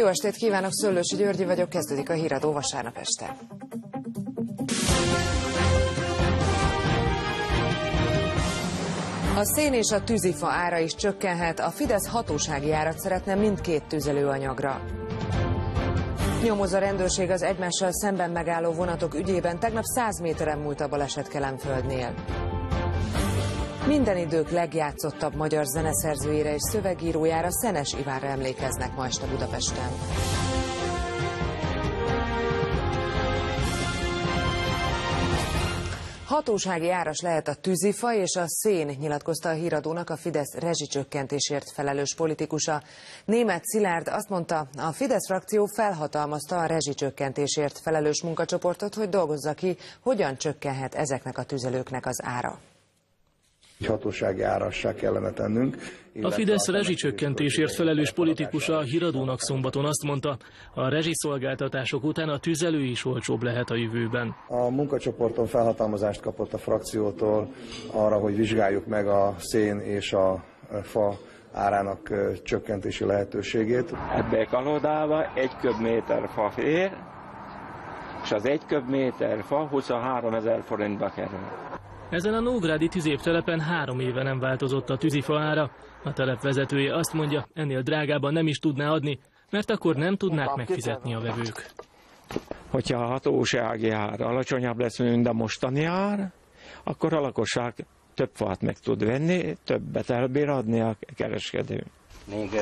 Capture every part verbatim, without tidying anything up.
Jó estét kívánok, Szőlősi Györgyi vagyok, kezdődik a Híradó vasárnap este. A szén és a tűzifa ára is csökkenhet, a Fidesz hatósági árat szeretne mindkét tüzelőanyagra. Nyomoz a rendőrség az egymással szemben megálló vonatok ügyében, tegnap száz méteren múlt a baleset Kelenföldnél. Minden idők legjátszottabb magyar zeneszerzőjére és szövegírójára, Szenes Ivánra emlékeznek ma este Budapesten. Hatósági áras lehet a tűzifa és a szén, nyilatkozta a Híradónak a Fidesz rezsicsökkentésért felelős politikusa. Németh Szilárd azt mondta, a Fidesz frakció felhatalmazta a rezsicsökkentésért felelős munkacsoportot, hogy dolgozza ki, hogyan csökkenhet ezeknek a tüzelőknek az ára. Hatósági árassá kellene tennünk. A Fidesz rezsicsökkentésért felelős politikusa a Híradónak szombaton azt mondta, a rezsiszolgáltatások után a tüzelő is olcsóbb lehet a jövőben. A munkacsoporton felhatalmazást kapott a frakciótól arra, hogy vizsgáljuk meg a szén és a fa árának csökkentési lehetőségét. Ebbe kalódába egy köbméter fa fér, és az egy köbméter fa huszonháromezer forintba kerül. Ezen a nógrádi tüzéptelepen három éve nem változott a tűzifa ára. A telep vezetője azt mondja, ennél drágában nem is tudná adni, mert akkor nem tudnák megfizetni a vevők. Hogyha a hatósági ár alacsonyabb lesz, mint a mostani ár, akkor a lakosság több fát meg tud venni, többet elbír adni a kereskedő. Még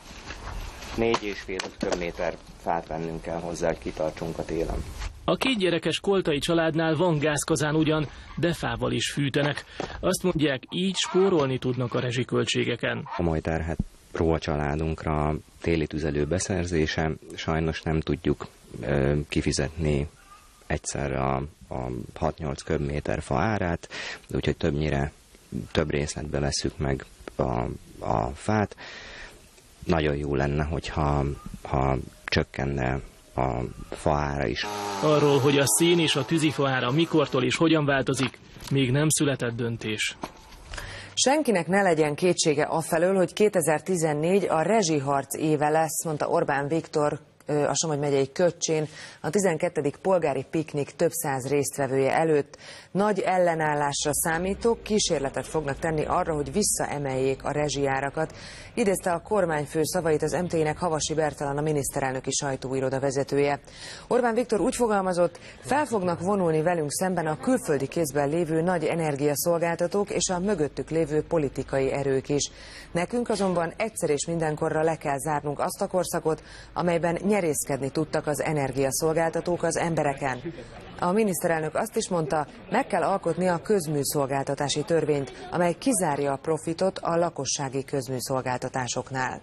négy és fél köbméter fát vennünk kell hozzá, hogy kitartsunk a télen. A kétgyerekes koltai családnál van gázkazán ugyan, de fával is fűtenek. Azt mondják, így spórolni tudnak a rezsiköltségeken. Komoly terhet ró a családunkra téli tüzelő beszerzése, sajnos nem tudjuk ö, kifizetni egyszerre a, a hat-nyolc köbméter fa árát, úgyhogy többnyire több részletbe vesszük meg a, a fát. Nagyon jó lenne, hogyha ha csökkenne a fa ára is. Arról, hogy a szén és a tűzifa ára mikortól és hogyan változik, még nem született döntés. Senkinek ne legyen kétsége afelől, hogy kétezer-tizennégy a rezsiharc éve lesz, mondta Orbán Viktor a Somogy megyei Köccsén a tizenkettedik polgári piknik több száz résztvevője előtt. Nagy ellenállásra számítók, kísérletet fognak tenni arra, hogy visszaemeljék a rezsijárakat. Idézte a kormányfő szavait az em té i-nek Havasi Bertalan, a miniszterelnöki sajtóiroda vezetője. Orbán Viktor úgy fogalmazott, fel fognak vonulni velünk szemben a külföldi kézben lévő nagy energiaszolgáltatók és a mögöttük lévő politikai erők is. Nekünk azonban egyszer és mindenkorra le kell zárnunk azt a korszakot, amelyben nyerészkedni tudtak az energiaszolgáltatók az embereken. A miniszterelnök azt is mondta, meg kell alkotni a közműszolgáltatási törvényt, amely kizárja a profitot a lakossági közműszolgáltatásoknál.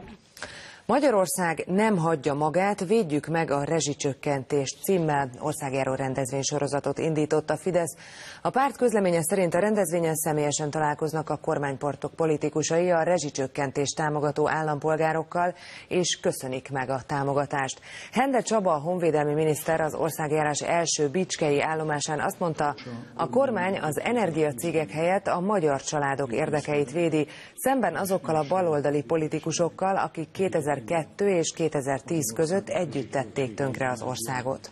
Magyarország nem hagyja magát, védjük meg a rezsicsökkentést címmel országjáró rendezvénysorozatot indított a Fidesz. A párt közleménye szerint a rendezvényen személyesen találkoznak a kormánypártok politikusai a rezsicsökkentést támogató állampolgárokkal, és köszönik meg a támogatást. Hende Csaba, a honvédelmi miniszter az országjárás első bicskei állomásán azt mondta, a kormány az energiacégek helyett a magyar családok érdekeit védi, szemben azokkal a baloldali politikusokkal, akik kétezer-kettő és kétezer-tíz között együtt tették tönkre az országot.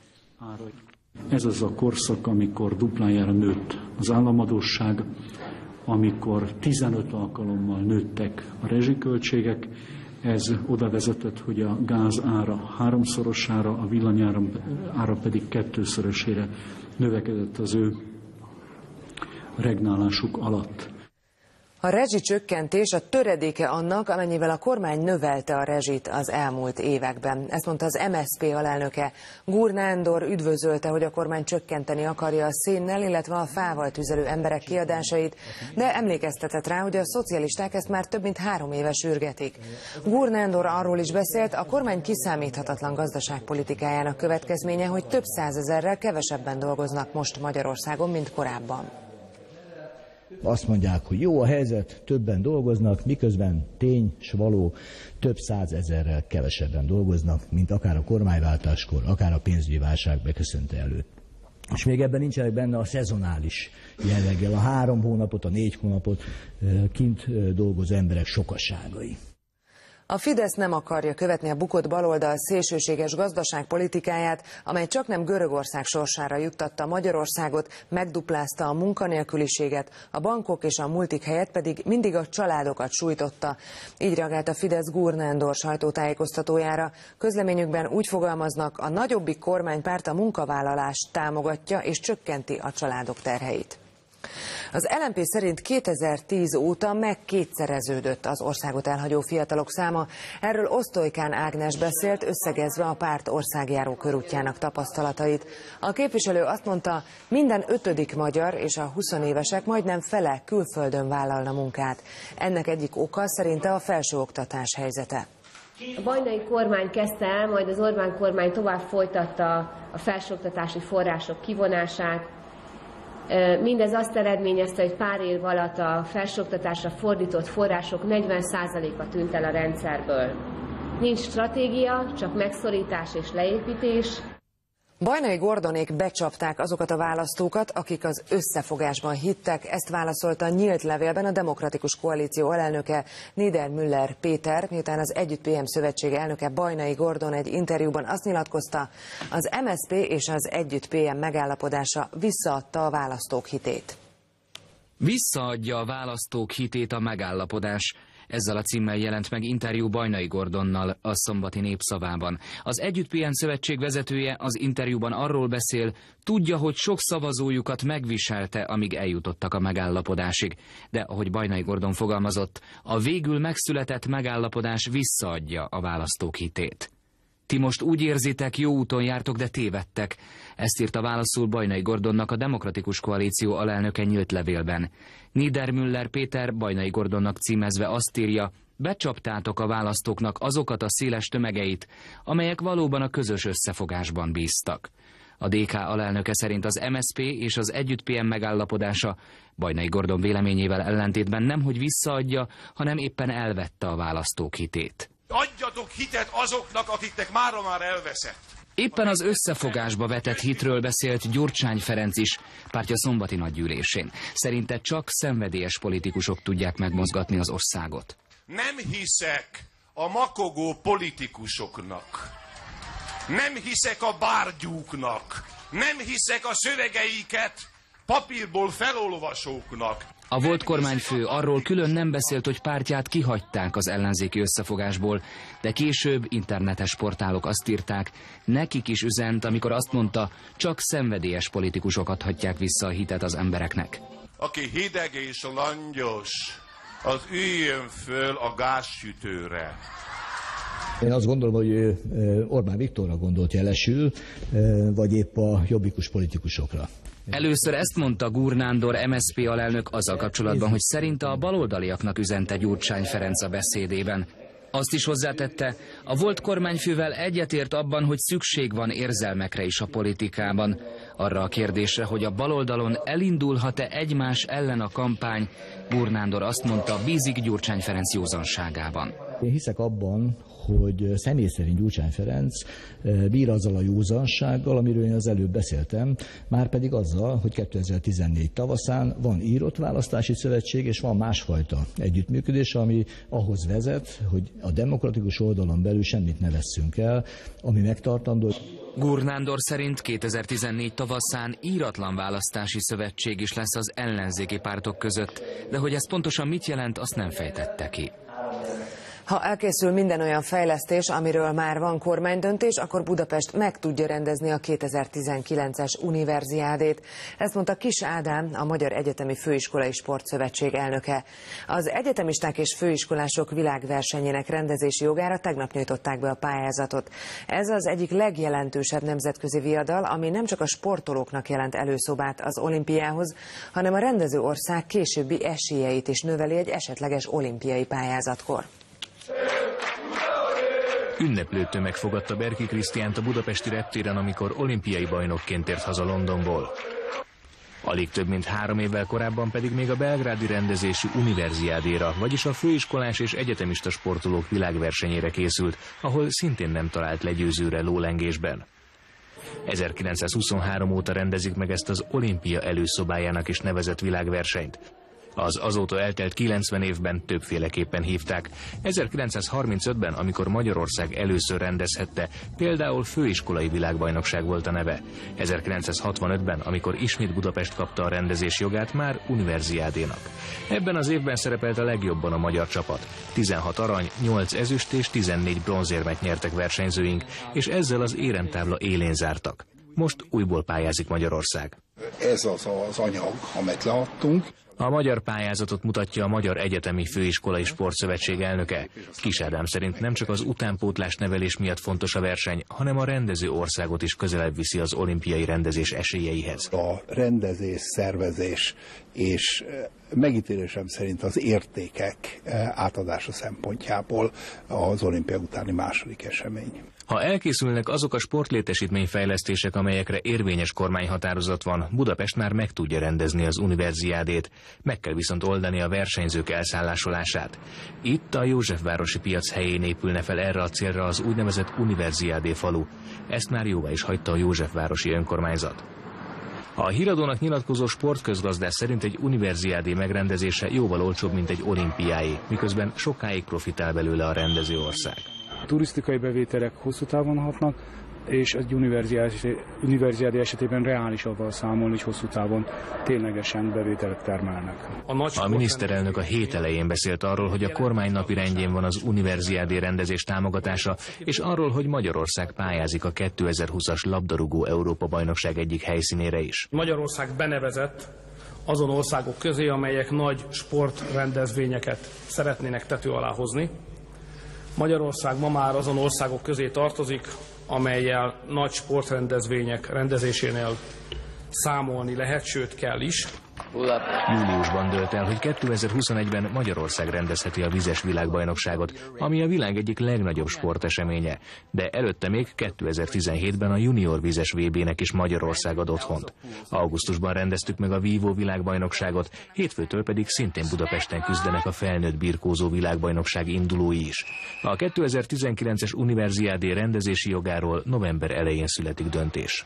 Ez az a korszak, amikor duplájára nőtt az államadósság, amikor tizenöt alkalommal nőttek a rezsiköltségek. Ez oda vezetett, hogy a gáz ára háromszorosára, a villanyára ára pedig kettőszörösére növekedett az ő regnálásuk alatt. A rezsicsökkentés a töredéke annak, amennyivel a kormány növelte a rezsit az elmúlt években. Ezt mondta az em es zé pé alelnöke. Gur Nándor üdvözölte, hogy a kormány csökkenteni akarja a szénnel, illetve a fával tüzelő emberek kiadásait, de emlékeztetett rá, hogy a szocialisták ezt már több mint három éve sürgetik. Gur Nándor arról is beszélt, a kormány kiszámíthatatlan gazdaságpolitikájának következménye, hogy több százezerrel kevesebben dolgoznak most Magyarországon, mint korábban. Azt mondják, hogy jó a helyzet, többen dolgoznak, miközben tény s való, több százezerrel kevesebben dolgoznak, mint akár a kormányváltáskor, akár a pénzügyi válság beköszönte előtt. És még ebben nincsenek benne a szezonális jelleggel, a három hónapot, a négy hónapot kint dolgozó emberek sokaságai. A Fidesz nem akarja követni a bukott baloldal szélsőséges gazdaságpolitikáját, amely csaknem Görögország sorsára juttatta Magyarországot, megduplázta a munkanélküliséget, a bankok és a multik helyett pedig mindig a családokat sújtotta. Így reagált a Fidesz Gúr Nándor sajtótájékoztatójára. Közleményükben úgy fogalmaznak, a nagyobbik kormánypárt a munkavállalást támogatja és csökkenti a családok terheit. Az el en pé szerint kétezer-tíz óta megkétszereződött az országot elhagyó fiatalok száma. Erről Osztolykán Ágnes beszélt, összegezve a párt országjáró körútjának tapasztalatait. A képviselő azt mondta, minden ötödik magyar és a huszonévesek majdnem fele külföldön vállalna munkát. Ennek egyik oka szerinte a felsőoktatás helyzete. A bajnai kormány kezdte el, majd az Orbán kormány tovább folytatta a felsőoktatási források kivonását. Mindez azt eredményezte, hogy pár év alatt a felsőoktatásra fordított források negyven százaléka tűnt el a rendszerből. Nincs stratégia, csak megszorítás és leépítés. Bajnai Gordonék becsapták azokat a választókat, akik az összefogásban hittek, ezt válaszolta nyílt levélben a Demokratikus Koalíció alelnöke Niedermüller Péter, miután az Együtt pé em szövetség elnöke Bajnai Gordon egy interjúban azt nyilatkozta, az em es zé pé és az Együtt pé em megállapodása visszaadta a választók hitét. Visszaadja a választók hitét a megállapodás. Ezzel a címmel jelent meg interjú Bajnai Gordonnal a Szombati Népszavában. Az Együtt pé em szövetség vezetője az interjúban arról beszél, tudja, hogy sok szavazójukat megviselte, amíg eljutottak a megállapodásig. De ahogy Bajnai Gordon fogalmazott, a végül megszületett megállapodás visszaadja a választók hitét. Ti most úgy érzitek, jó úton jártok, de tévedtek. Ezt írta válaszul Bajnai Gordonnak a Demokratikus Koalíció alelnöke nyílt levélben. Niedermüller Péter Bajnai Gordonnak címezve azt írja, becsaptátok a választóknak azokat a széles tömegeit, amelyek valóban a közös összefogásban bíztak. A dé ká alelnöke szerint az em es zé pé és az Együtt pé em megállapodása Bajnai Gordon véleményével ellentétben nemhogy visszaadja, hanem éppen elvette a választók hitét. Adjatok hitet azoknak, akiknek mára már elveszett. Éppen az összefogásba vetett hitről beszélt Gyurcsány Ferenc is, pártja szombati nagygyűlésén. Szerinte csak szenvedélyes politikusok tudják megmozgatni az országot. Nem hiszek a makogó politikusoknak. Nem hiszek a bárgyúknak. Nem hiszek a szövegeiket papírból felolvasóknak. A volt kormányfő arról külön nem beszélt, hogy pártját kihagyták az ellenzéki összefogásból, de később internetes portálok azt írták, nekik is üzent, amikor azt mondta, csak szenvedélyes politikusok adhatják vissza a hitet az embereknek. Aki hideg és langyos, az üljön föl a gázsütőre. Én azt gondolom, hogy Orbán Viktorra gondolt jelesül, vagy épp a jobbikus politikusokra. Először ezt mondta Gúr Nándor em es zé pé alelnök azzal kapcsolatban, hogy szerinte a baloldaliaknak üzente Gyurcsány Ferenc a beszédében. Azt is hozzátette, a volt kormányfővel egyetért abban, hogy szükség van érzelmekre is a politikában. Arra a kérdésre, hogy a baloldalon elindulhat-e egymás ellen a kampány, Gúr Nándor azt mondta, bízik Gyurcsány Ferenc józanságában. Én hiszek abban, hogy személy szerint Gyurcsány Ferenc bír azzal a józansággal, amiről én az előbb beszéltem, már pedig azzal, hogy kétezer-tizennégy tavaszán van írott választási szövetség, és van másfajta együttműködés, ami ahhoz vezet, hogy a demokratikus oldalon belül semmit ne vesszünk el, ami megtartandó. Gúr Nándor szerint kétezer-tizennégy tavaszán íratlan választási szövetség is lesz az ellenzéki pártok között, de hogy ez pontosan mit jelent, azt nem fejtette ki. Ha elkészül minden olyan fejlesztés, amiről már van kormánydöntés, akkor Budapest meg tudja rendezni a kétezer-tizenkilences univerziádét. Ezt mondta Kis Ádám, a Magyar Egyetemi Főiskolai Sportszövetség elnöke. Az egyetemisták és főiskolások világversenyének rendezési jogára tegnap nyújtották be a pályázatot. Ez az egyik legjelentősebb nemzetközi viadal, ami nem csak a sportolóknak jelent előszobát az olimpiához, hanem a rendező ország későbbi esélyeit is növeli egy esetleges olimpiai pályázatkor. Ünneplő tömeg fogadta Berki Krisztiánt a budapesti reptéren, amikor olimpiai bajnokként tért haza Londonból. Alig több mint három évvel korábban pedig még a belgrádi rendezésű univerziádéra, vagyis a főiskolás és egyetemista sportolók világversenyére készült, ahol szintén nem talált legyőzőre lólengésben. ezerkilencszázhuszonhárom óta rendezik meg ezt az olimpia előszobájának is nevezett világversenyt. Az azóta eltelt kilencven évben többféleképpen hívták. ezerkilencszázharmincötben, amikor Magyarország először rendezhette, például főiskolai világbajnokság volt a neve. ezerkilencszázhatvanötben, amikor ismét Budapest kapta a rendezés jogát, már Universiádénak. Ebben az évben szerepelt a legjobban a magyar csapat. tizenhat arany, nyolc ezüst és tizennégy bronzérmet nyertek versenyzőink, és ezzel az éremtábla élén zártak. Most újból pályázik Magyarország. Ez az az anyag, amit leadtunk. A magyar pályázatot mutatja a Magyar Egyetemi Főiskolai Sportszövetség elnöke. Kis Ádám szerint nem csak az utánpótlás nevelés miatt fontos a verseny, hanem a rendező országot is közelebb viszi az olimpiai rendezés esélyeihez. A rendezés, szervezés és megítélésem szerint az értékek átadása szempontjából az olimpia utáni második esemény. Ha elkészülnek azok a sportlétesítményfejlesztések, amelyekre érvényes kormányhatározat van, Budapest már meg tudja rendezni az Universiádét. Meg kell viszont oldani a versenyzők elszállásolását. Itt a Józsefvárosi piac helyén épülne fel erre a célra az úgynevezett Universiádé falu. Ezt már jóvá is hagyta a Józsefvárosi önkormányzat. A Híradónak nyilatkozó sportközgazdász szerint egy Universiádé megrendezése jóval olcsóbb, mint egy olimpiáé, miközben sokáig profitál belőle a rendező ország. A turisztikai bevételek hosszú távon hatnak, és egy Universiádé esetében reális avval számolni, hogy hosszú távon ténylegesen bevételek termelnek. A, a miniszterelnök a hét elején beszélt arról, hogy a kormány napirendjén van az Universiádé rendezés támogatása, és arról, hogy Magyarország pályázik a kétezer-húszas labdarúgó Európa-bajnokság egyik helyszínére is. Magyarország benevezett azon országok közé, amelyek nagy sportrendezvényeket szeretnének tető alá hozni. Magyarország ma már azon országok közé tartozik, amellyel nagy sportrendezvények rendezésénél számolni lehet, sőt kell is. Júliusban dőlt el, hogy kétezer-huszonegyben Magyarország rendezheti a vizes világbajnokságot, ami a világ egyik legnagyobb sporteseménye, de előtte még kétezer-tizenhétben a junior vizes vé bének is Magyarország ad otthont. Augusztusban rendeztük meg a vívó világbajnokságot, hétfőtől pedig szintén Budapesten küzdenek a felnőtt birkózó világbajnokság indulói is. A kétezer-tizenkilences Universiádé rendezési jogáról november elején születik döntés.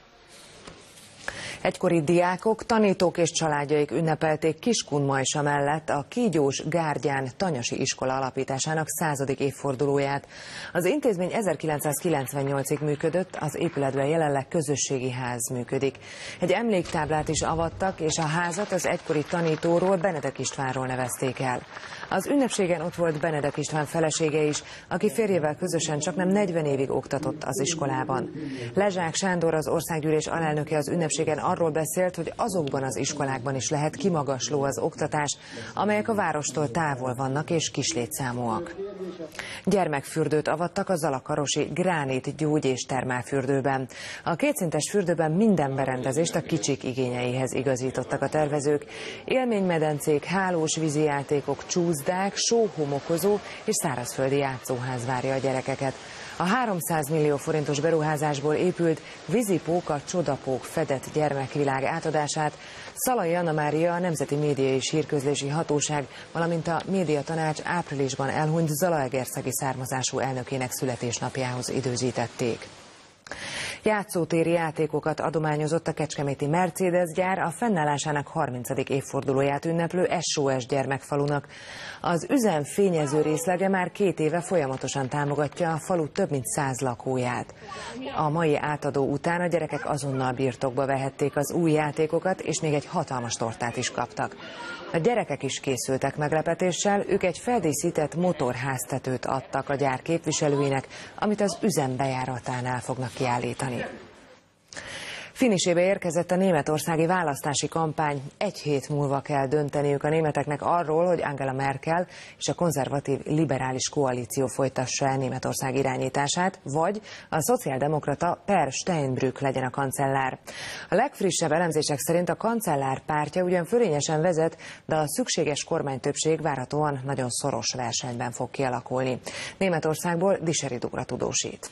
Egykori diákok, tanítók és családjaik ünnepelték Kiskunmajsa mellett a kígyós Gárgyán tanyasi iskola alapításának századik évfordulóját. Az intézmény ezerkilencszázkilencvennyolcig működött, az épületben jelenleg közösségi ház működik. Egy emléktáblát is avattak, és a házat az egykori tanítóról, Benedek Istvánról nevezték el. Az ünnepségen ott volt Benedek István felesége is, aki férjével közösen csaknem negyven évig oktatott az iskolában. Lezsák Sándor, az országgyűlés alelnöke az ünnepségen arról beszélt, hogy azokban az iskolákban is lehet kimagasló az oktatás, amelyek a várostól távol vannak és kislétszámúak. Gyermekfürdőt avattak a zalakarosi Gránit gyógy- és termálfürdőben. A kétszintes fürdőben minden berendezést a kicsik igényeihez igazítottak a tervezők. Élménymedencék, hálós vízijátékok, csúszdák, sóhomokozó és szárazföldi játszóház várja a gyerekeket. A háromszáz millió forintos beruházásból épült vízipóka Csodapók fedett gyermekvilág átadását Szalai Anna Mária, a Nemzeti Média és Hírközlési Hatóság, valamint a Médiatanács áprilisban elhunyt zalaegerszegi származású elnökének születésnapjához időzítették. Játszótéri játékokat adományozott a kecskeméti Mercedes gyár a fennállásának harmincadik évfordulóját ünneplő es o es gyermekfalunak. Az üzem fényező részlege már két éve folyamatosan támogatja a falu több mint száz lakóját. A mai átadó után a gyerekek azonnal birtokba vehették az új játékokat, és még egy hatalmas tortát is kaptak. A gyerekek is készültek meglepetéssel, ők egy feldíszített motorháztetőt adtak a gyár képviselőinek, amit az üzem bejáratánál fognak kiállítani. Finisébe érkezett a németországi választási kampány. Egy hét múlva kell dönteniük a németeknek arról, hogy Angela Merkel és a konzervatív liberális koalíció folytassa el Németország irányítását, vagy a szociáldemokrata Per Steinbrück legyen a kancellár. A legfrissebb elemzések szerint a kancellár pártja ugyan fölényesen vezet, de a szükséges kormánytöbbség várhatóan nagyon szoros versenyben fog kialakulni. Németországból Diseri Dóra tudósít.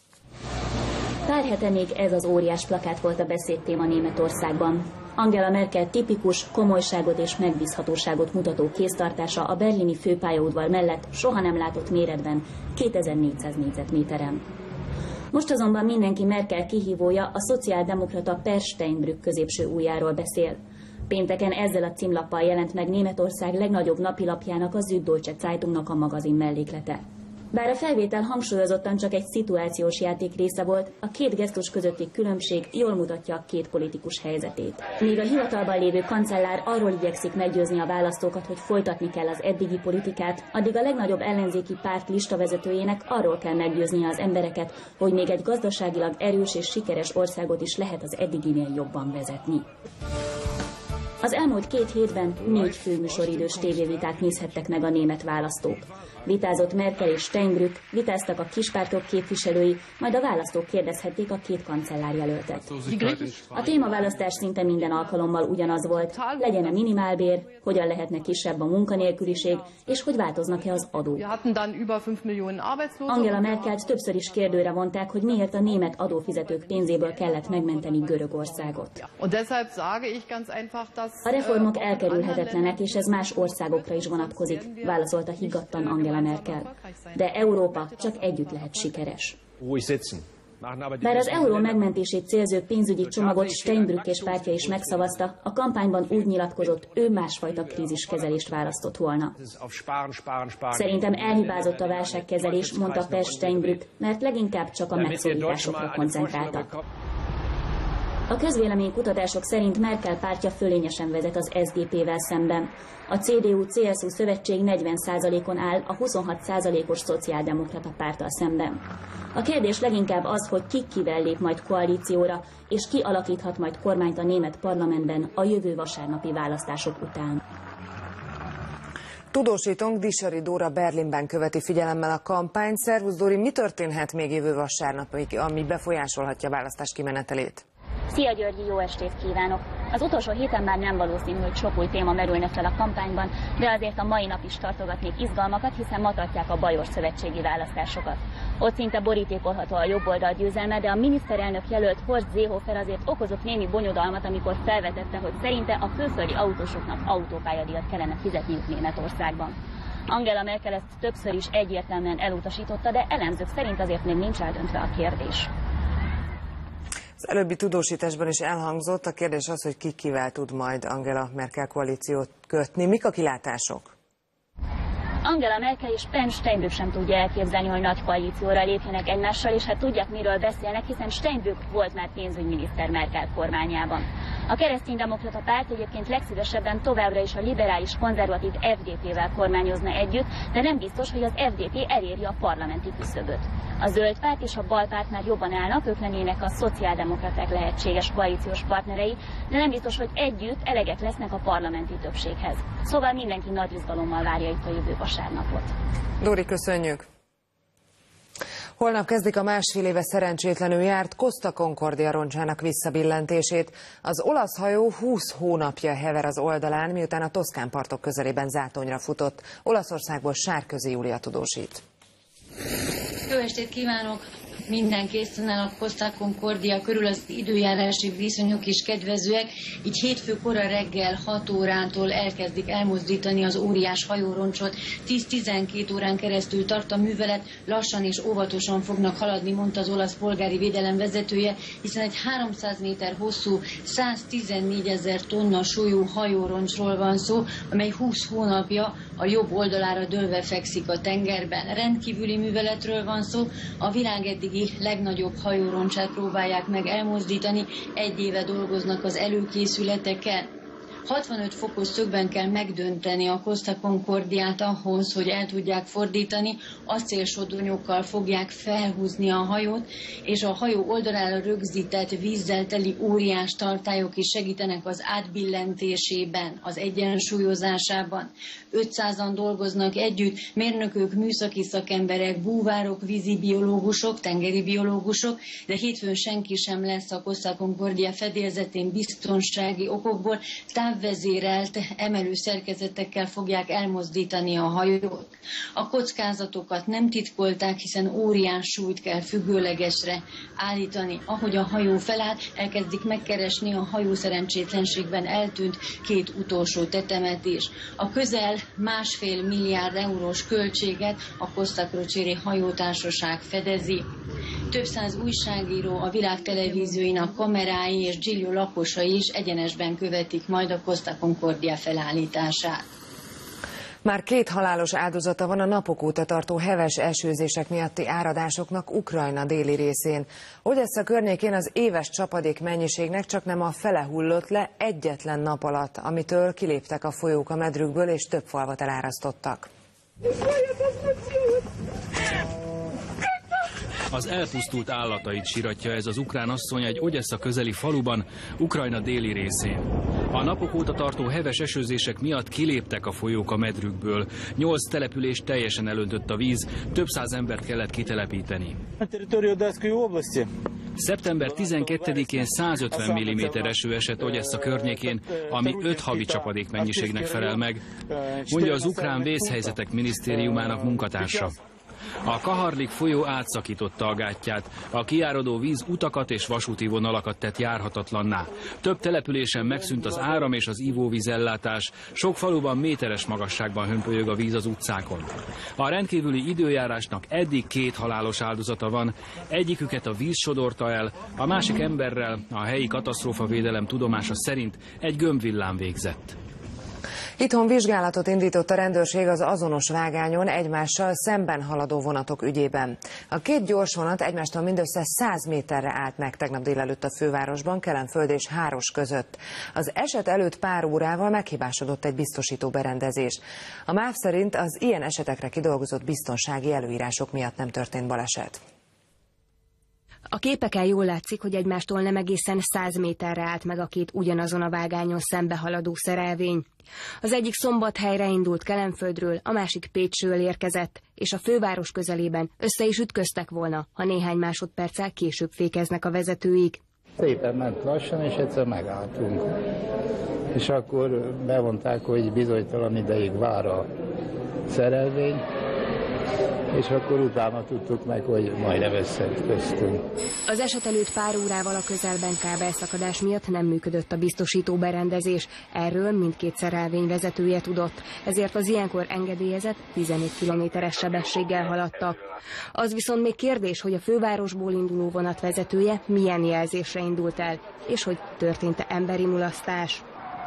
Pár hete még ez az óriás plakát volt a beszédtéma Németországban. Angela Merkel tipikus, komolyságot és megbízhatóságot mutató kéztartása a berlini főpályaudvar mellett soha nem látott méretben, kétezer-négyszáz négyzetméteren. Most azonban mindenki Merkel kihívója, a szociáldemokrata Per Steinbrück középső ujjáról beszél. Pénteken ezzel a címlappal jelent meg Németország legnagyobb napilapjának, a Süddeutsche Zeitungnak a magazin melléklete. Bár a felvétel hangsúlyozottan csak egy szituációs játék része volt, a két gesztus közötti különbség jól mutatja a két politikus helyzetét. Míg a hivatalban lévő kancellár arról igyekszik meggyőzni a választókat, hogy folytatni kell az eddigi politikát, addig a legnagyobb ellenzéki párt listavezetőjének arról kell meggyőznie az embereket, hogy még egy gazdaságilag erős és sikeres országot is lehet az eddiginél jobban vezetni. Az elmúlt két hétben négy főműsoridős tévéviták nézhettek meg a német választók. Vitázott Merkel és Steinbrück, vitáztak a kispártok képviselői, majd a választók kérdezhették a két kancellárjelöltet. A témaválasztás szinte minden alkalommal ugyanaz volt, legyen-e minimálbér, hogyan lehetne kisebb a munkanélküliség, és hogy változnak-e az adók. Angela Merkelt többször is kérdőre vonták, hogy miért a német adófizetők pénzéből kellett megmenteni Görögországot. A reformok elkerülhetetlenek, és ez más országokra is vonatkozik, válaszolta higgadtan Angela Merkel. De Európa csak együtt lehet sikeres. Bár az euró megmentését célzó pénzügyi csomagot Steinbrück és pártja is megszavazta, a kampányban úgy nyilatkozott, ő másfajta kríziskezelést választott volna. Szerintem elhibázott a válságkezelés, mondta Per Steinbrück, mert leginkább csak a megszorításokra koncentráltak. A közvéleménykutatások szerint Merkel pártja fölényesen vezet az es dé pé-vel szemben. A cé dé u-cé es u szövetség negyven százalékon áll a huszonhat százalékos szociáldemokrata párttal szemben. A kérdés leginkább az, hogy ki kivel lép majd koalícióra, és ki alakíthat majd kormányt a német parlamentben a jövő vasárnapi választások után. Tudósítónk Disari Dóra Berlinben követi figyelemmel a kampányt. Szervusz Dóri, mi történhet még jövő vasárnapig, ami befolyásolhatja a választás kimenetelét? Szia Györgyi, jó estét kívánok! Az utolsó héten már nem valószínű, hogy sok új téma merülne fel a kampányban, de azért a mai nap is tartogat még izgalmakat, hiszen ma tartják a bajor szövetségi választásokat. Ott szinte borítékolható a jobb oldal győzelme, de a miniszterelnök jelölt Horst Seehofer azért okozott némi bonyodalmat, amikor felvetette, hogy szerinte a külföldi autósoknak autópályadíjat kellene fizetniük Németországban. Angela Merkel ezt többször is egyértelműen elutasította, de elemzők szerint azért még nincs eldöntve a kérdés. Az előbbi tudósításban is elhangzott, a kérdés az, hogy ki kivel tud majd Angela Merkel koalíciót kötni. Mik a kilátások? Angela Merkel és Ben Steinbrück sem tudja elképzelni, hogy nagy koalícióra lépjenek egymással, és hát tudják, miről beszélnek, hiszen Steinbrück volt már pénzügyminiszter Merkel kormányában. A kereszténydemokrata párt egyébként legszívesebben továbbra is a liberális konzervatív ef dé pé-vel kormányozna együtt, de nem biztos, hogy az ef dé pé eléri a parlamenti küszöböt. A zöld párt és a bal párt már jobban állnak, ők lennének a szociáldemokraták lehetséges koalíciós partnerei, de nem biztos, hogy együtt elegek lesznek a parlamenti többséghez. Szóval mindenki nagy izgalommal várja itt a jövő vasárnapot. Dóri, köszönjük! Holnap kezdik a másfél éve szerencsétlenül járt Costa Concordia roncsának visszabillentését. Az olasz hajó húsz hónapja hever az oldalán, miután a toszkán partok közelében zátonyra futott. Olaszországból Sárközi Júlia tudósít. Jó estét kívánok! Minden készen áll a Costa Concordia körül, az időjárási viszonyok is kedvezőek, így hétfő kora reggel hat órától elkezdik elmozdítani az óriás hajóroncsot. tíz-tizenkét órán keresztül tart a művelet, lassan és óvatosan fognak haladni, mondta az olasz polgári védelem vezetője, hiszen egy háromszáz méter hosszú, száztizennégy ezer tonna súlyú hajóroncsról van szó, amely húsz hónapja a jobb oldalára dőlve fekszik a tengerben. Rendkívüli műveletről van szó, a világ eddig legnagyobb hajóroncsát próbálják meg elmozdítani, egy éve dolgoznak az előkészületeken. hatvanöt fokos szögben kell megdönteni a Costa Concordiát ahhoz, hogy el tudják fordítani, acélsodronyokkal fogják felhúzni a hajót, és a hajó oldalára rögzített vízzel teli óriás tartályok is segítenek az átbillentésében, az egyensúlyozásában. ötszázan dolgoznak együtt, mérnökök, műszaki szakemberek, búvárok, vízibiológusok, tengeri biológusok, de hétfőn senki sem lesz a Costa Concordia fedélzetén biztonsági okokból, távvezérelt emelő szerkezetekkel fogják elmozdítani a hajót. A kockázatokat nem titkolták, hiszen óriás súlyt kell függőlegesre állítani. Ahogy a hajó feláll, elkezdik megkeresni a hajó szerencsétlenségben eltűnt két utolsó tetemet is. A közel másfél milliárd eurós költséget a Costa Crociere hajótársaság fedezi. több száz újságíró, a világ televízióinak kamerái és Giglio lakosai is egyenesben követik majd a Costa Concordia felállítását. Már két halálos áldozata van a napok óta tartó heves esőzések miatti áradásoknak Ukrajna déli részén. Odessa környékén az éves csapadék mennyiségnek csaknem a fele hullott le egyetlen nap alatt, amitől kiléptek a folyók a medrükből és több falvat elárasztottak. Az elpusztult állatait siratja ez az ukrán asszony egy Odessa közeli faluban, Ukrajna déli részén. A napok óta tartó heves esőzések miatt kiléptek a folyók a medrükből. Nyolc település teljesen elöntött a víz, több száz embert kellett kitelepíteni. szeptember tizenkettedikén százötven milliméter eső esett Odessa környékén, ami öt havi csapadék mennyiségnek felel meg, mondja az ukrán vészhelyzetek minisztériumának munkatársa. A Kaharlik folyó átszakította a gátját, a kiáradó víz utakat és vasúti vonalakat tett járhatatlanná. Több településen megszűnt az áram és az ivóvízellátás, sok faluban méteres magasságban hömpölyög a víz az utcákon. A rendkívüli időjárásnak eddig két halálos áldozata van, egyiküket a víz sodorta el, a másik emberrel a helyi katasztrófavédelem tudomása szerint egy gömbvillám végzett. Itthon vizsgálatot indított a rendőrség az azonos vágányon egymással szemben haladó vonatok ügyében. A két gyors vonat egymástól mindössze száz méterre állt meg tegnap délelőtt a fővárosban, Kelenföld és Háros között. Az eset előtt pár órával meghibásodott egy biztosító berendezés. A MÁV szerint az ilyen esetekre kidolgozott biztonsági előírások miatt nem történt baleset. A képeken jól látszik, hogy egymástól nem egészen száz méterre állt meg a két ugyanazon a vágányon szembe haladó szerelvény. Az egyik Szombathelyre indult Kelenföldről, a másik Pécsről érkezett, és a főváros közelében össze is ütköztek volna, ha néhány másodperccel később fékeznek a vezetőik. Szépen ment lassan, és egyszer megálltunk. És akkor bevonták, hogy bizonytalan ideig vár a szerelvény, és akkor utána tudtuk meg, hogy majdnem összeütköztünk. Az eset előtt pár órával a közelben kábelszakadás miatt nem működött a biztosító berendezés. Erről mindkét szerelvény vezetője tudott, ezért az ilyenkor engedélyezett tizennégy kilométeres sebességgel haladtak. Az viszont még kérdés, hogy a fővárosból induló vonat vezetője milyen jelzésre indult el, és hogy történt-e emberi mulasztás.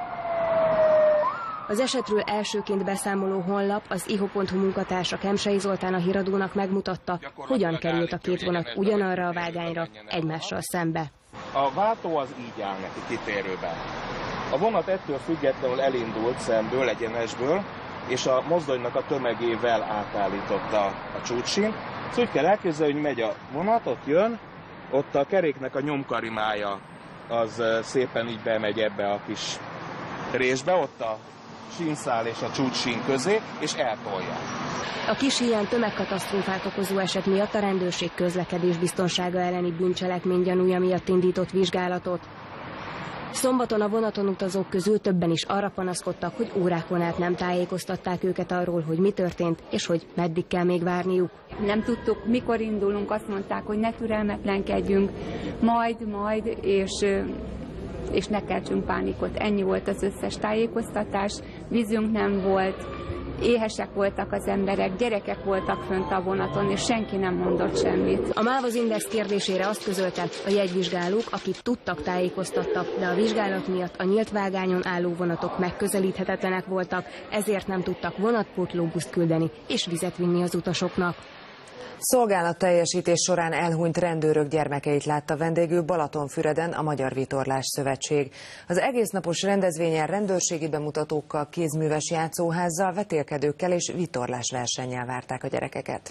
Az esetről elsőként beszámoló honlap, az i h o pont hu munkatársa Kemsei Zoltán a Híradónak megmutatta, hogyan került a két vonat ugyanarra a vágányra, egymással szembe. A váltó az így áll neki kitérőben. A vonat ettől függetlenül elindult szemből, egyenesből, és a mozdonynak a tömegével átállította a csúcsin. Szóval úgy kell elképzelni, hogy megy a vonat, ott jön, ott a keréknek a nyomkarimája az szépen így bemegy ebbe a kis résbe, ott a sínszál és a csúcssín közé, és eltolja. A Kishíján tömegkatasztrófát okozó eset miatt a rendőrség közlekedés biztonsága elleni bűncselekmény gyanúja miatt indított vizsgálatot. Szombaton a vonaton utazók közül többen is arra panaszkodtak, hogy órákon át nem tájékoztatták őket arról, hogy mi történt, és hogy meddig kell még várniuk. Nem tudtuk, mikor indulunk, azt mondták, hogy ne türelmetlenkedjünk, majd, majd, és... és ne keltsünk pánikot. Ennyi volt az összes tájékoztatás, vízünk nem volt, éhesek voltak az emberek, gyerekek voltak fönt a vonaton, és senki nem mondott semmit. A MÁV az Index kérdésére azt közölte, a jegyvizsgálók, akik tudtak, tájékoztattak, de a vizsgálat miatt a nyílt vágányon álló vonatok megközelíthetetlenek voltak, ezért nem tudtak vonatpótlóbuszt küldeni és vizet vinni az utasoknak. Szolgálatteljesítés során elhunyt rendőrök gyermekeit látta vendégül Balatonfüreden a Magyar Vitorlás Szövetség. Az egésznapos rendezvényen rendőrségi bemutatókkal, kézműves játszóházzal, vetélkedőkkel és vitorlásversennyel várták a gyerekeket.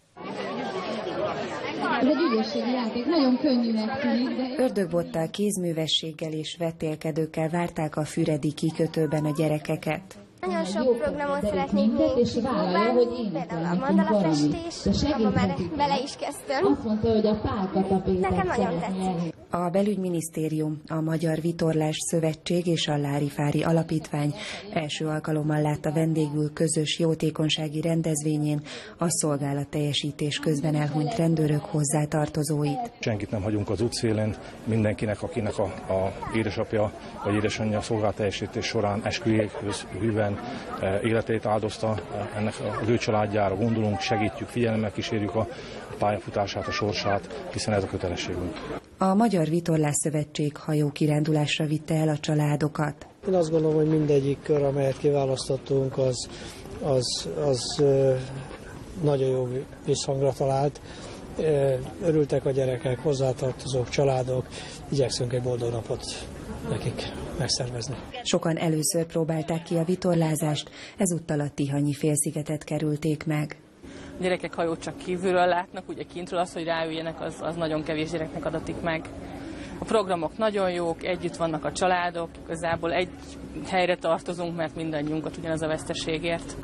Ez egy ügyességi játék, nagyon könnyűnek tűnik, de... Ördögbottal, kézművességgel és vetélkedőkkel várták a füredi kikötőben a gyerekeket. Nagyon sok programot szeretnék még kipróbálni, például a mandalafestés, abban már bele is kezdtem. Azt mondta, hogy a pálkatapétát Nekem nagyon tetszik. A Belügyminisztérium, a Magyar Vitorlás Szövetség és a Lárifári Alapítvány első alkalommal látta vendégül közös jótékonysági rendezvényén a szolgálatteljesítés közben elhunyt rendőrök hozzátartozóit. Senkit nem hagyunk az útszélén, mindenkinek, akinek a, a édesapja vagy édesanyja szolgálatteljesítés során esküjékhöz hűen e, életét áldozta, ennek az ő családjára gondolunk, segítjük, figyelemmel kísérjük a pályafutását, a sorsát, hiszen ez a kötelességünk. A Magyar Vitorlás Szövetség hajókirándulásra vitte el a családokat. Én azt gondolom, hogy mindegyik kör, amelyet kiválasztottunk, az, az, az nagyon jó visszhangra talált. Örültek a gyerekek, hozzátartozók, családok, igyekszünk egy boldog napot nekik megszervezni. Sokan először próbálták ki a vitorlázást, ezúttal a Tihanyi félszigetet kerülték meg. A gyerekek hajót csak kívülről látnak, ugye kintről az, hogy ráüljenek, az, az nagyon kevés gyereknek adatik meg. A programok nagyon jók, együtt vannak a családok, igazából egy helyre tartozunk, mert mindannyiunkat ugyanaz a veszteségért.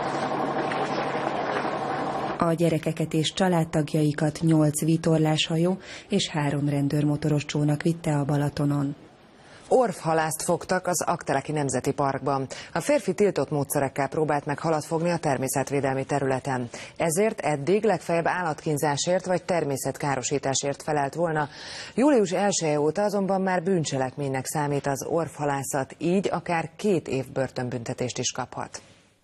A gyerekeket és családtagjaikat nyolc vitorláshajó és három rendőrmotoros csónak vitte a Balatonon. Orvhalászt fogtak az Aggteleki Nemzeti Parkban. A férfi tiltott módszerekkel próbált meg halat fogni a természetvédelmi területen. Ezért eddig legfeljebb állatkínzásért vagy természetkárosításért felelt volna. július elseje óta azonban már bűncselekménynek számít az orvhalászat, így akár két év börtönbüntetést is kaphat.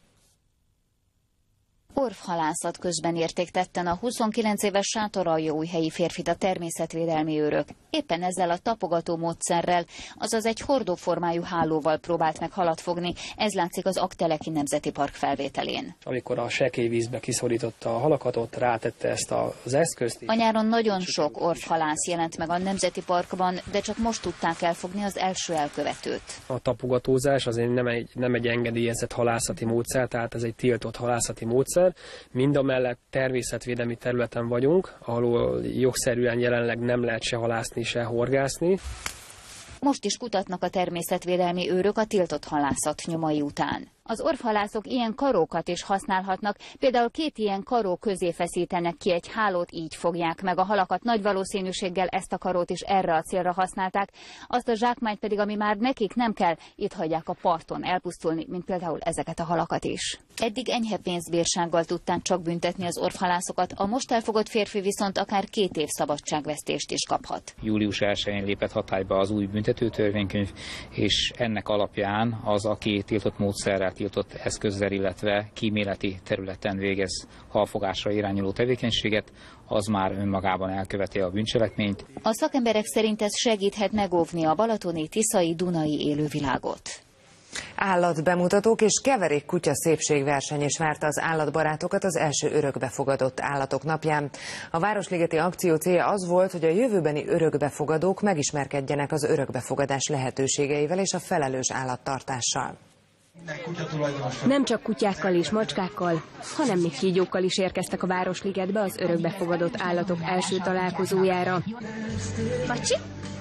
Orvhalászat közben érték tetten a huszonkilenc éves sátoraljaújhelyi férfit a természetvédelmi őrök. Éppen ezzel a tapogató módszerrel, azaz egy hordóformájú hálóval próbált meg halat fogni, ez látszik az Aggteleki Nemzeti Park felvételén. Amikor a sekély vízbe kiszorította a halakat, ott rátette ezt az eszközt. A nyáron nagyon sok orvhalász jelent meg a Nemzeti Parkban, de csak most tudták elfogni az első elkövetőt. A tapogatózás azért nem egy, nem egy engedélyezett halászati módszer, tehát ez egy tiltott halászati módszer. Mindamellett természetvédelmi területen vagyunk, ahol jogszerűen jelenleg nem lehet se halászni, se horgászni. Most is kutatnak a természetvédelmi őrök a tiltott halászat nyomai után. Az orvhalászok ilyen karókat is használhatnak, például két ilyen karó közé feszítenek ki egy hálót, így fogják meg a halakat. Nagy valószínűséggel ezt a karót is erre a célra használták, azt a zsákmányt pedig, ami már nekik nem kell, itt hagyják a parton elpusztulni, mint például ezeket a halakat is. Eddig enyhe pénzbírsággal tudták csak büntetni az orvhalászokat, a most elfogott férfi viszont akár két év szabadságvesztést is kaphat. július elsején lépett hatályba az új büntetőtörvénykönyv, és ennek alapján az, aki tiltott módszerrel, tiltott eszközzel, illetve kíméleti területen végez halfogásra irányuló tevékenységet, az már önmagában elköveti a bűncselekményt. A szakemberek szerint ez segíthet megóvni a balatoni, tiszai, dunai élővilágot. Állatbemutatók és keverék kutya szépségverseny is várta az állatbarátokat az első örökbefogadott állatok napján. A Városligeti akció célja az volt, hogy a jövőbeni örökbefogadók megismerkedjenek az örökbefogadás lehetőségeivel és a felelős állattartással. Nem csak kutyákkal és macskákkal, hanem még kígyókkal is érkeztek a Városligetbe az örökbefogadott állatok első találkozójára. Bacsi?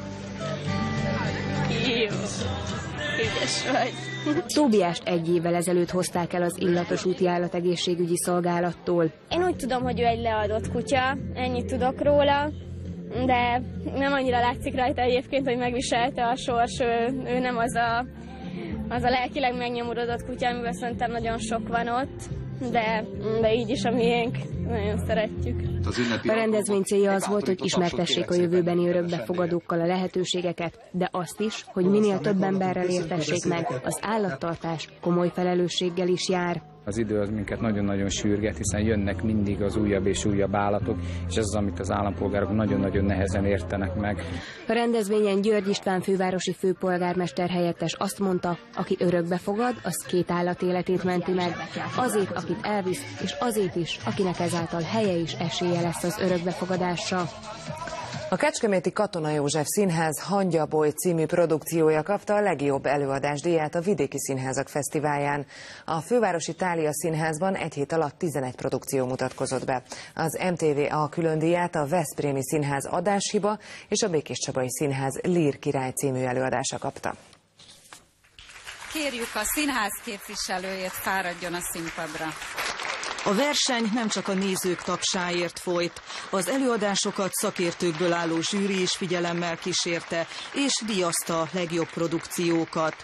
Jó, ügyes vagy. Tóbiást egy évvel ezelőtt hozták el az Illatos úti állategészségügyi szolgálattól. Én úgy tudom, hogy ő egy leadott kutya, ennyit tudok róla, de nem annyira látszik rajta egyébként, hogy megviselte a sors, ő, ő nem az a az a lelkileg megnyomorodott kutya, amiben szerintem nagyon sok van ott, de, de így is a miénk, nagyon szeretjük. A rendezvény célja az volt, hogy ismertessék a jövőbeni örökbefogadókkal a lehetőségeket, de azt is, hogy minél több emberrel értessék meg, az állattartás komoly felelősséggel is jár. Az idő az minket nagyon-nagyon sürget, hiszen jönnek mindig az újabb és újabb állatok, és ez az, amit az állampolgárok nagyon-nagyon nehezen értenek meg. A rendezvényen György István fővárosi főpolgármester helyettes azt mondta, aki örökbe fogad, az két állat életét menti meg. Azért, akit elvisz, és azért is, akinek ezáltal helye és esélye lesz az örökbefogadásra. A kecskeméti Katona József Színház Hangyaboly című produkciója kapta a legjobb előadás díját a Vidéki Színházak Fesztiválján. A fővárosi Thália Színházban egy hét alatt tizenegy produkció mutatkozott be. Az em té vé á külön díját a Veszprémi Színház Adáshiba és a Békéscsabai Színház Lír király című előadása kapta. Kérjük a színház képviselőjét, fáradjon a színpadra. A verseny nem csak a nézők tapsáért folyt. Az előadásokat szakértőkből álló zsűri is figyelemmel kísérte, és díjazta a legjobb produkciókat.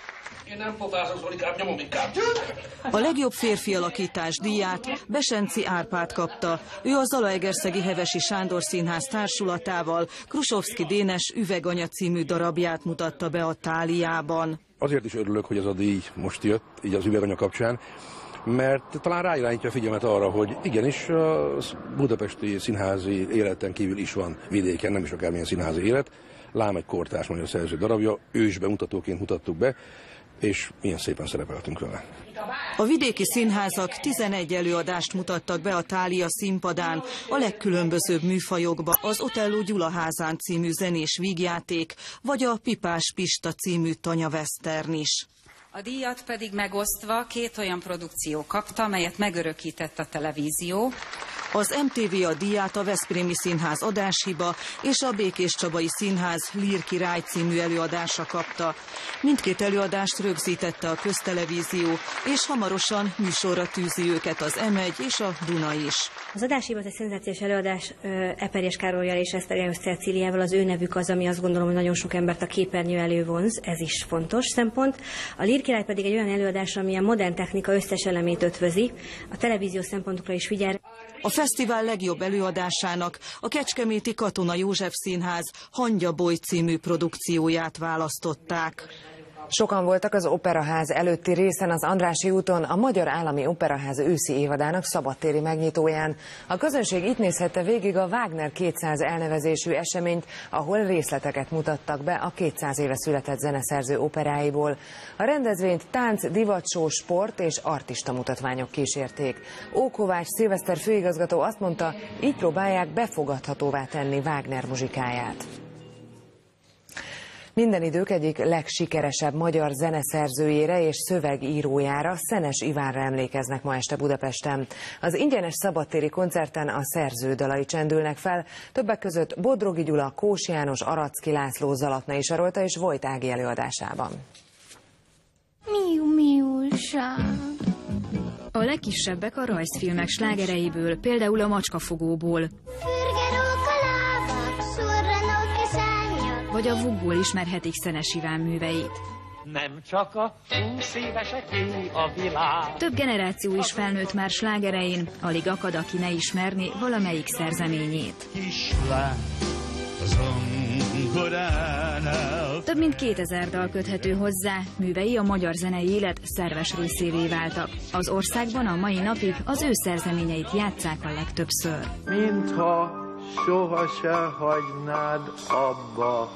A legjobb férfi alakítás díját Besenci Árpád kapta. Ő a Zalaegerszegi Hevesi Sándor Színház társulatával Krusovszki Dénes Üveganya című darabját mutatta be a Táliában. Azért is örülök, hogy ez a díj most jött, így az Üveganya kapcsán, mert talán ráirányítja a figyelmet arra, hogy igenis a budapesti színházi életen kívül is van vidéken, nem is akármilyen színházi élet. Lám egy kortárs magyar szerző darabja, ős bemutatóként mutattuk be, és milyen szépen szerepeltünk vele. A vidéki színházak tizenegy előadást mutattak be a Thália színpadán, a legkülönbözőbb műfajokba, az Otello Gyulaházán című zenés vígjáték, vagy a Pipás Pista című tanyavesztern is. A díjat pedig megosztva két olyan produkció kapta, amelyet megörökített a televízió. Az em té vé a díját a Veszprémi Színház Adáshiba és a Békés Csabai Színház Lír Király című előadása kapta. Mindkét előadást rögzítette a Köztelevízió, és hamarosan műsorra tűzi őket az em egy és a Duna is. Az Adáshiba egy szenzációs előadás Eperjes Károlyjal és Esztergályos Cecíliával, az ő nevük az, ami azt gondolom, hogy nagyon sok embert a képernyő elé vonz, ez is fontos szempont. A Lír Király pedig egy olyan előadás, ami a modern technika összes elemét ötvözi, a televíziós szempontokra is figyel. A fesztivál legjobb előadásának a kecskeméti Katona József Színház Hangyaboly című produkcióját választották. Sokan voltak az Operaház előtti részen az Andrássy úton a Magyar Állami Operaház őszi évadának szabadtéri megnyitóján. A közönség itt nézhette végig a Wagner kétszáz elnevezésű eseményt, ahol részleteket mutattak be a kétszáz éve született zeneszerző operáiból. A rendezvényt tánc, divatshow, sport és artista mutatványok kísérték. Ó. Kovács Szilveszter főigazgató azt mondta, így próbálják befogadhatóvá tenni Wagner muzsikáját. Minden idők egyik legsikeresebb magyar zeneszerzőjére és szövegírójára, Szenes Ivánra emlékeznek ma este Budapesten. Az ingyenes szabadtéri koncerten a szerző dalai csendülnek fel, többek között Bodrogi Gyula, Kós János, Aracki László, Zalatnai Sarolta és Vojt Ági előadásában. Miu miúság. A legkisebbek a rajzfilmek slágereiből, például a Macskafogóból. Vagy a Vugból ismerhetik Szenes Iván műveit. Nem csak a húsz éveseké a világ. Több generáció is felnőtt már slágerein, alig akad, aki ne ismerné valamelyik szerzeményét. Több mint kétezer dal köthető hozzá, művei a magyar zenei élet szerves részévé váltak. Az országban a mai napig az ő szerzeményeit játsszák a legtöbbször. Mintha soha se hagynád abba,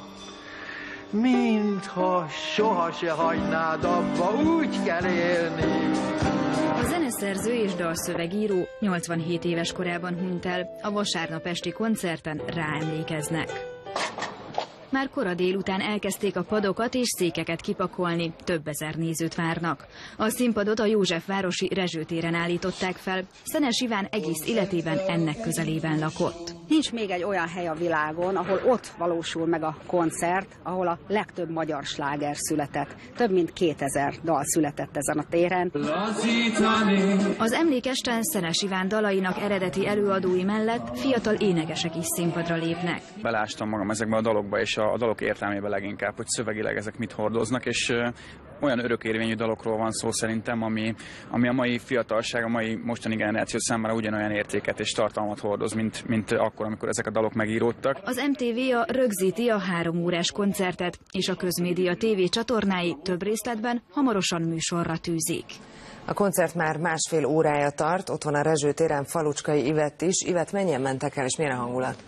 mintha soha se hagynád abba, úgy kell élni. A zeneszerző és dalszövegíró nyolcvanhét éves korában hunyt el, a vasárnap esti koncerten ráemlékeznek. Már kora délután elkezdték a padokat és székeket kipakolni, több ezer nézőt várnak. A színpadot a Józsefvárosi Rezső téren állították fel. Szenes Iván egész életében ennek közelében lakott. Nincs még egy olyan hely a világon, ahol ott valósul meg a koncert, ahol a legtöbb magyar sláger született. Több mint kétezer dal született ezen a téren. Az emlékesten Szenes Iván dalainak eredeti előadói mellett fiatal énekesek is színpadra lépnek. Belástam magam ezekbe a dalokba, és a dalok értelmében leginkább, hogy szövegileg ezek mit hordoznak, és olyan örökérvényű dalokról van szó szerintem, ami, ami a mai fiatalság, a mai mostani generáció számára ugyanolyan értéket és tartalmat hordoz, mint, mint akkor, amikor ezek a dalok megíródtak. Az em té vé a rögzíti a három órás koncertet, és a Közmédia té vé csatornái több részletben hamarosan műsorra tűzik. A koncert már másfél órája tart, ott van a Rezső téren Falucskai Ivett is. Ivett, mennyien mentek el, és milyen a hangulat?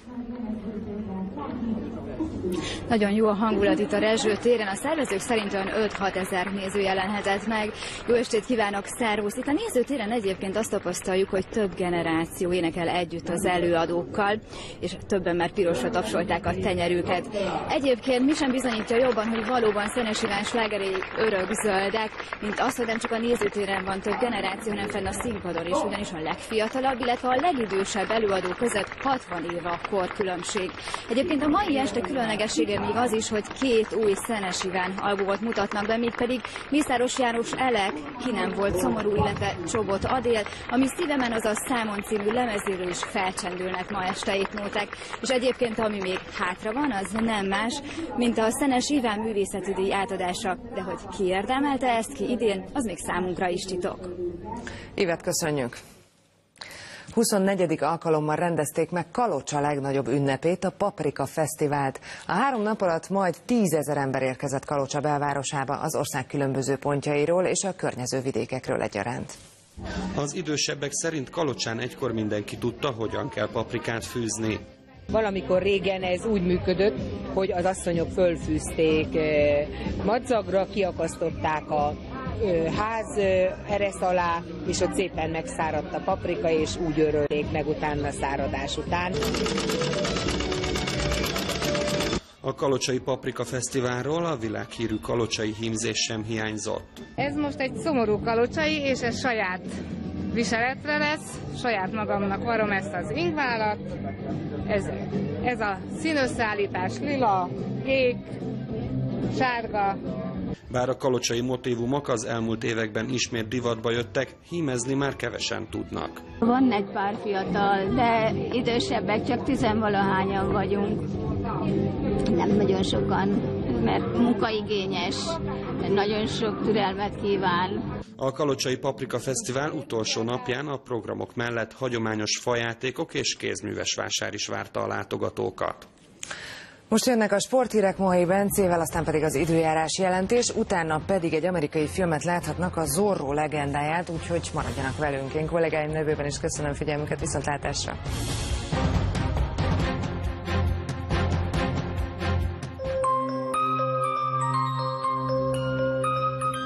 Nagyon jó a hangulat itt a Rezső téren. A szervezők szerint olyan öt-hat ezer néző jelenhetett meg. Jó estét kívánok, szervusz! Itt a nézőtéren egyébként azt tapasztaljuk, hogy több generáció énekel együtt az előadókkal, és többen már pirosra tapsolták a tenyerüket. Egyébként mi sem bizonyítja jobban, hogy valóban Szenes Iván slágerei örökzöldek, mint az, hogy nem csak a nézőtéren van több generáció, hanem fenn a színpadon is, ugyanis a legfiatalabb, illetve a legidősebb előadó között hatvan év a korkülönbség. Egyébként a mai este különlegessége belefér még az is, hogy két új Szenes Iván albumot mutatnak be, míg pedig Mészáros János Elek, Ki nem volt szomorú, illetve Csobot Adél, ami Szívemen, azaz Számon című lemezéről is felcsendülnek ma este itt nóták. És egyébként ami még hátra van, az nem más, mint a Szenes Iván művészeti díj átadása, de hogy ki érdemelte ezt ki idén, az még számunkra is titok. Évet köszönjük! huszonnegyedik alkalommal rendezték meg Kalocsa legnagyobb ünnepét, a Paprika Fesztivált. A három nap alatt majd tízezer ember érkezett Kalocsa belvárosába az ország különböző pontjairól és a környező vidékekről egyaránt. Az idősebbek szerint Kalocsán egykor mindenki tudta, hogyan kell paprikát fűzni. Valamikor régen ez úgy működött, hogy az asszonyok fölfűzték madzagra, kiakasztották a ház eresz alá, és ott szépen megszáradt a paprika, és úgy örölték meg utána a száradás után. A Kalocsai Paprika Fesztiválról a világhírű kalocsai hímzés sem hiányzott. Ez most egy szomorú kalocsai, és ez saját viseletre lesz, saját magamnak varom ezt az ingválat. Ez, ez a színösszállítás lila, kék, sárga. Bár a kalocsai motívumok az elmúlt években ismét divatba jöttek, hímezni már kevesen tudnak. Van egy pár fiatal, de idősebbek, csak tizenvalahányan vagyunk. Nem nagyon sokan, mert munkaigényes, nagyon sok türelmet kíván. A Kalocsai Paprika Fesztivál utolsó napján a programok mellett hagyományos fajátékok és kézműves vásár is várta a látogatókat. Most jönnek a sporthírek Mohai Bencével, aztán pedig az időjárás jelentés, utána pedig egy amerikai filmet láthatnak, a Zorro legendáját, úgyhogy maradjanak velünk. Én kollégáim nevében is köszönöm figyelmüket, viszontlátásra!